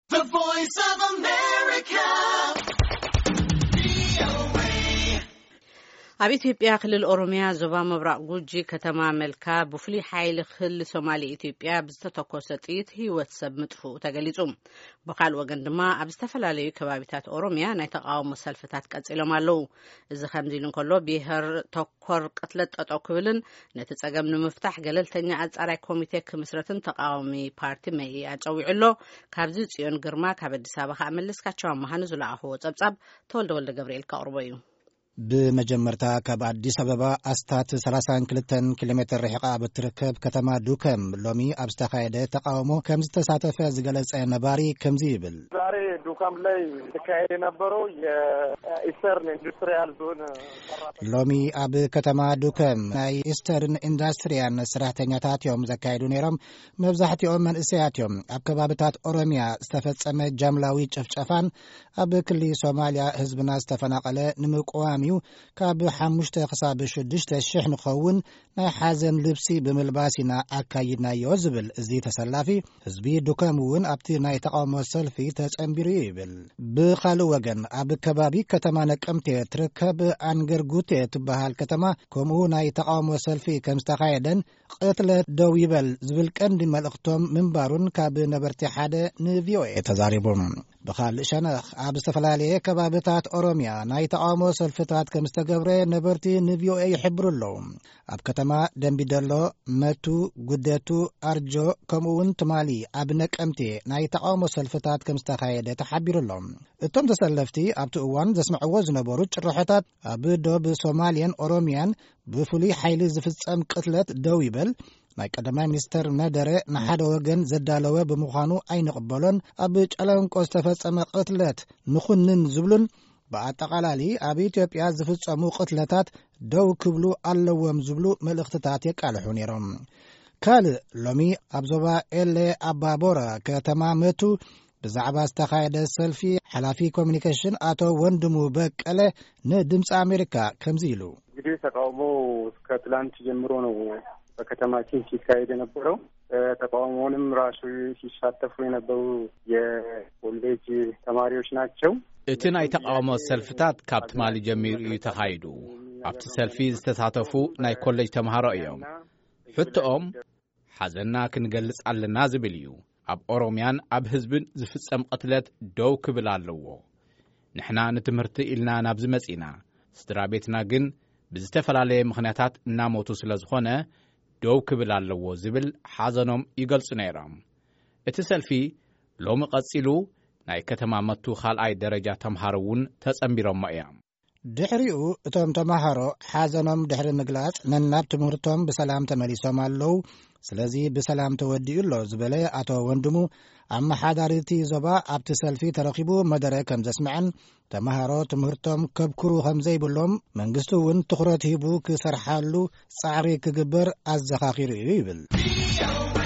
The Voice of America. ኣብ ኢትዮጵያ ክልል ኦሮሚያ ዞባ ምብራቅ ጉጂ ከተማ መልካ ብፍሉይ ሓይሊ ክልል ሶማሊ ኢትዮጵያ ብዝተተኮሰ ጥይት ህይወት ሰብ ምጥፍኡ ተገሊጹ። ብኻልእ ወገን ድማ ኣብ ዝተፈላለዩ ከባቢታት ኦሮሚያ ናይ ተቃውሞ ሰልፍታት ቀጺሎም ኣለው። እዚ ከምዚ ኢሉ እንከሎ ብሄር ተኮር ቅትለት ጠጠው ክብልን ነቲ ጸገም ንምፍታሕ ገለልተኛ ኣጻራይ ኮሚቴ ክምስረትን ተቃዋሚ ፓርቲ መኢአ ጸዊዑሎ። ካብዚ ጽዮን ግርማ ካብ አዲስ አበባ ከመልስካቸው አማሃን ዝለኣኽዎ ጸብጻብ ተወልደ ወልደ ገብርኤል ካቅርቦ እዩ። بمجمرتا كاب عديس أبابا أستات 32 كيلومتر رحقة بتركب كتما دوكم لومي أبستخايدة تقاومو كمز تساتف زغلص نباري كمزيبل زاري دوكم لاي تكايد نبرو إسترن إندستريال زون لومي أب كتما دوكم ناي إسترن إندستريال سراحتنياتات يوم زكايدو نيرم مبزحت يوم من إسيات يوم أب كبابتات أوروميا استفتسم جاملاوي چفچفان أب كلي سوماليا حزبنا استفناقله نمقوامي ካብ 5 ክሳብ 6 ሽሕ ንኸውን ናይ ሓዘን ልብሲ ብምልባሲና ኣካይድናዮ ዝብል እዚ ተሰላፊ ህዝቢ ዱከም እውን ኣብቲ ናይ ተቃውሞ ሰልፊ ተጸምቢሩ ይብል። ብኻልእ ወገን ኣብ ከባቢ ከተማ ነቀምቴ ትርከብ አንገርጉቴ ትበሃል ከተማ ከምኡ ናይ ተቃውሞ ሰልፊ ከም ዝተኻየደን ቅትለት ደው ይበል ዝብል ቀንዲ መልእኽቶም ምንባሩን ካብ ነበርቲ ሓደ ንቪኦኤ ተዛሪቦም። بخال شنخ عب استفلاليه كبابتات أوروميا ناي تقامو سلفتات كمستقبره نبرتي نبيو اي حبر اللهم عب كتما دنبيدلو متو قدتو أرجو كمون تمالي عبنك أمتي ناي تقامو سلفتات كمستخايدة تحبير اللهم اتم تسلفتي عب تقوان زسمع وزن بروج الرحطات عبدو بسوماليان أوروميان بفولي حيلي زفتسام قتلت دويبل ናይ ቀዳማይ ሚኒስተር መደረ ንሓደ ወገን ዘዳለወ ብምዃኑ ኣይንቕበሎን ኣብ ጨለንቆ ዝተፈጸመ ቅትለት ንኹንን ዝብሉን በአጠቃላሊ ኣብ ኢትዮጵያ ዝፍጸሙ ቅትለታት ደው ክብሉ ኣለዎም ዝብሉ መልእኽትታት የቃልሑ ነይሮም። ካልእ ሎሚ ኣብ ዞባ ኤሌ ኣባቦራ ከተማ መቱ ብዛዕባ ዝተኻየደ ሰልፊ ሓላፊ ኮሚኒኬሽን አቶ ወንድሙ በቀለ ንድምፂ አሜሪካ ከምዚ ኢሉ እንግዲህ ተቃውሞ ከትላንት ጀምሮ ነው በከተማችን ሲካሄድ የነበረው። ተቃውሞውንም ራሱ ሲሳተፉ የነበሩ የኮሌጅ ተማሪዎች ናቸው። እቲ ናይ ተቃውሞ ሰልፍታት ካብ ትማሊ ጀሚሩ ተኻይዱ ኣብቲ ሰልፊ ዝተሳተፉ ናይ ኮሌጅ ተማሃሮ እዮም። ሕቶኦም ሓዘንና ክንገልጽ ኣለና ዝብል እዩ። ኣብ ኦሮሚያን ኣብ ህዝብን ዝፍጸም ቅትለት ደው ክብል ኣለዎ። ንሕና ንትምህርቲ ኢልና ናብ ዝመጺና ስድራ ቤትና ግን ብዝተፈላለየ ምኽንያታት እናሞቱ ስለዝኾነ ደው ክብል ኣለዎ ዝብል ሓዘኖም ይገልጹ ነይሮም። እቲ ሰልፊ ሎሚ ቀጺሉ ናይ ከተማ መቱ ካልኣይ ደረጃ ተምሃሮውን ተጸምቢሮም እዮም። ድሕሪኡ እቶም ተምሃሮ ሓዘኖም ድሕሪ ምግላጽ ነናብ ትምህርቶም ብሰላም ተመሊሶም ኣለዉ። ስለዚ ብሰላም ተወዲኡሎ ዝበለ አቶ ወንድሙ ኣመሓዳሪቲ ዞባ ኣብቲ ሰልፊ ተረኺቡ መደረ ከም ዘስምዐን ተምሃሮ ትምህርቶም ከብክሩ ከም ዘይብሎም መንግስቲ እውን ትኹረት ሂቡ ክሰርሓሉ ጻዕሪ ክግበር ኣዘኻኺሩ ይብል።